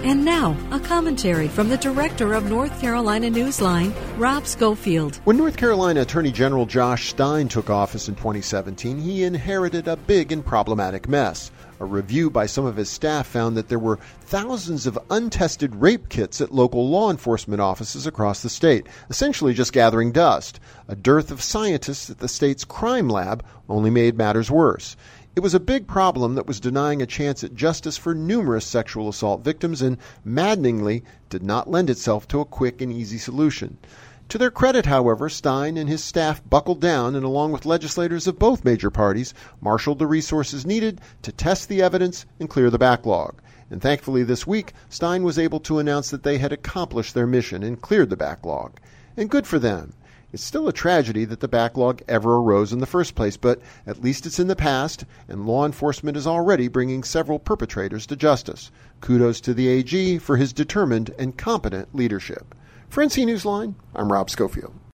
And now, a commentary from the director of North Carolina Newsline, Rob Schofield. When North Carolina Attorney General Josh Stein took office in 2017, he inherited a big and problematic mess. A review by some of his staff found that there were thousands of untested rape kits at local law enforcement offices across the state, essentially just gathering dust. A dearth of scientists at the state's crime lab only made matters worse. It was a big problem that was denying a chance at justice for numerous sexual assault victims and, maddeningly, did not lend itself to a quick and easy solution. To their credit, however, Stein and his staff buckled down and, along with legislators of both major parties, marshaled the resources needed to test the evidence and clear the backlog. And thankfully this week, Stein was able to announce that they had accomplished their mission and cleared the backlog. And good for them. It's still a tragedy that the backlog ever arose in the first place, but at least it's in the past, and law enforcement is already bringing several perpetrators to justice. Kudos to the AG for his determined and competent leadership. For NC Newsline, I'm Rob Schofield.